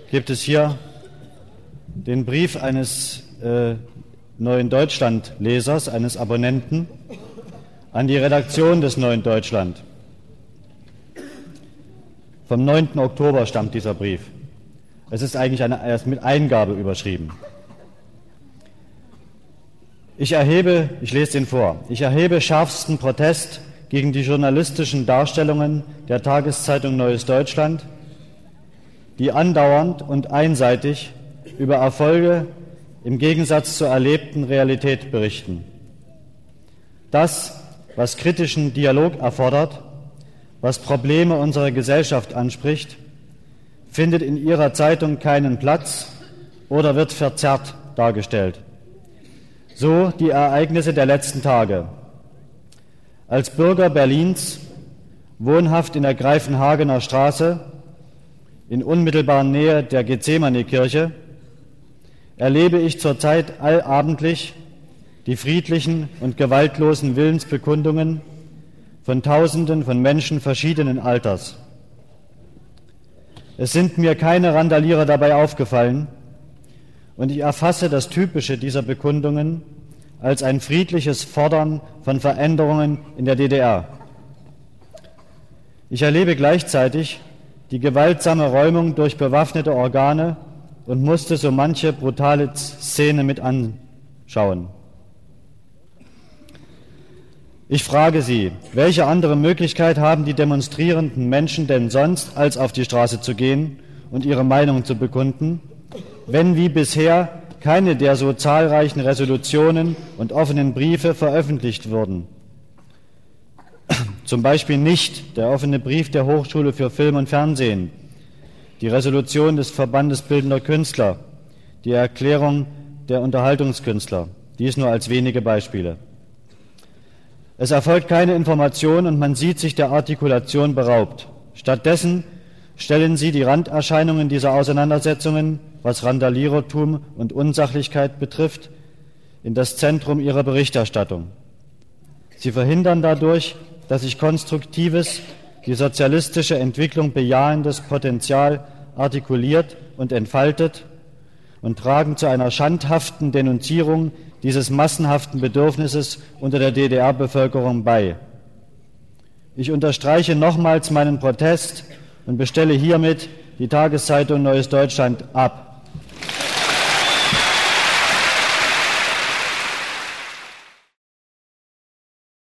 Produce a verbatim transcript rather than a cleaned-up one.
gibt es hier den Brief eines äh, Neuen Deutschland-Lesers, eines Abonnenten, an die Redaktion des Neuen Deutschland. Vom neunten Oktober stammt dieser Brief. Es ist eigentlich eine, er ist mit Eingabe überschrieben. Ich erhebe, ich lese den vor, ich erhebe schärfsten Protest gegen die journalistischen Darstellungen der Tageszeitung Neues Deutschland, die andauernd und einseitig über Erfolge im Gegensatz zur erlebten Realität berichten. Das, was kritischen Dialog erfordert, was Probleme unserer Gesellschaft anspricht, findet in ihrer Zeitung keinen Platz oder wird verzerrt dargestellt. So die Ereignisse der letzten Tage. Als Bürger Berlins, wohnhaft in der Greifenhagener Straße, in unmittelbarer Nähe der Gethsemane-Kirche, erlebe ich zurzeit allabendlich die friedlichen und gewaltlosen Willensbekundungen von Tausenden von Menschen verschiedenen Alters. Es sind mir keine Randalierer dabei aufgefallen und ich erfasse das Typische dieser Bekundungen als ein friedliches Fordern von Veränderungen in der D D R. Ich erlebe gleichzeitig die gewaltsame Räumung durch bewaffnete Organe und musste so manche brutale Szene mit anschauen. Ich frage Sie, welche andere Möglichkeit haben die demonstrierenden Menschen denn sonst, als auf die Straße zu gehen und ihre Meinung zu bekunden, wenn wie bisher keine der so zahlreichen Resolutionen und offenen Briefe veröffentlicht wurden? Zum Beispiel nicht der offene Brief der Hochschule für Film und Fernsehen, die Resolution des Verbandes Bildender Künstler, die Erklärung der Unterhaltungskünstler. Dies nur als wenige Beispiele. Es erfolgt keine Information und man sieht sich der Artikulation beraubt. Stattdessen stellen Sie die Randerscheinungen dieser Auseinandersetzungen, was Randalierertum und Unsachlichkeit betrifft, in das Zentrum Ihrer Berichterstattung. Sie verhindern dadurch, dass sich konstruktives, die sozialistische Entwicklung bejahendes Potenzial artikuliert und entfaltet und tragen zu einer schandhaften Denunzierung dieses massenhaften Bedürfnisses unter der D D R-Bevölkerung bei. Ich unterstreiche nochmals meinen Protest und bestelle hiermit die Tageszeitung Neues Deutschland ab.